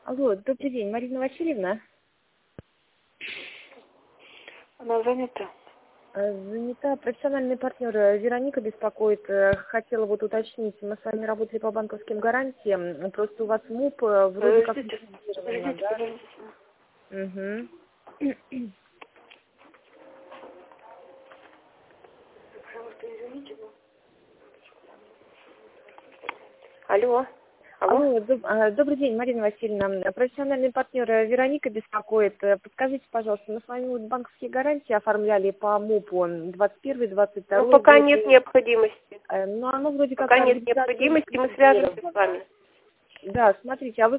Алло, добрый день, Марина Васильевна. Она занята. Занята. Профессиональный партнер Вероника беспокоит. Хотела вот уточнить, мы с вами работали по банковским гарантиям. Просто у вас МУП вроде как... Подождите, да? пожалуйста. Угу. Пожалуйста, извините, но... Алло. Алло, добрый день, Марина Васильевна. Профессиональный партнер Вероника беспокоит. Подскажите, пожалуйста, мы с вами вот банковские гарантии оформляли по МУПу 21-22. Ну, пока нет необходимости. Ну, оно вроде как... Пока нет необходимости, мы свяжемся с вами. Да, смотрите, а вы